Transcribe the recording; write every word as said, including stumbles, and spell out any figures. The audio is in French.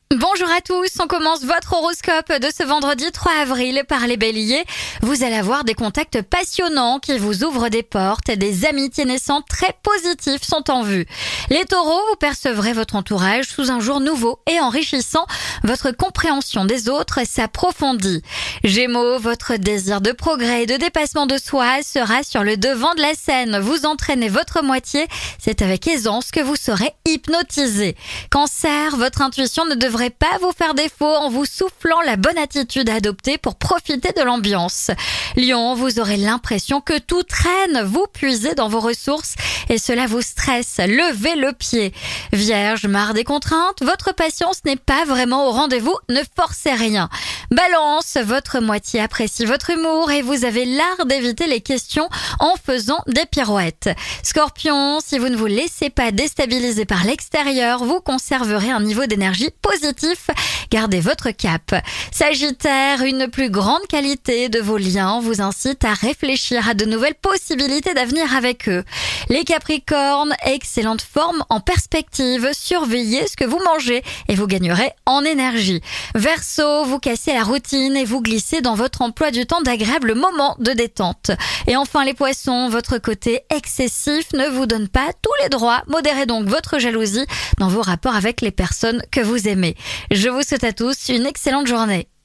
Bonjour à tous, on commence votre horoscope de ce vendredi trois avril par les béliers. Vous allez avoir des contacts passionnants qui vous ouvrent des portes et des amitiés naissantes très positives sont en vue. Les taureaux, vous percevrez votre entourage sous un jour nouveau et enrichissant. Votre compréhension des autres s'approfondit. Gémeaux, votre désir de progrès et de dépassement de soi sera sur le devant de la scène. Vous entraînez votre moitié, c'est avec aisance que vous serez hypnotisé. Cancer, votre intuition ne devrait pas vous faire défaut en vous soufflant la bonne attitude à adopter pour profiter de l'ambiance. Lion, vous aurez l'impression que tout traîne, vous puisez dans vos ressources et cela vous stresse. Levez le pied. Vierge, marre des contraintes, votre patience n'est pas vraiment au rendez-vous, ne forcez rien. Balance, votre moitié apprécie votre humour et vous avez l'art d'éviter les questions en faisant des pirouettes. Scorpion, si vous ne vous laissez pas déstabiliser par l'extérieur, vous conserverez un niveau d'énergie positif. Gardez votre cap. Sagittaire, une plus grande qualité de vos liens vous incite à réfléchir à de nouvelles possibilités d'avenir avec eux. Les Capricornes, excellente forme en perspective, surveillez ce que vous mangez et vous gagnerez en énergie. Verseau, vous cassez la routine et vous glissez dans votre emploi du temps d'agréables moments de détente. Et enfin les Poissons, votre côté excessif ne vous donne pas tous les droits. Modérez donc votre jalousie dans vos rapports avec les personnes que vous aimez. Je vous souhaite à tous une excellente journée.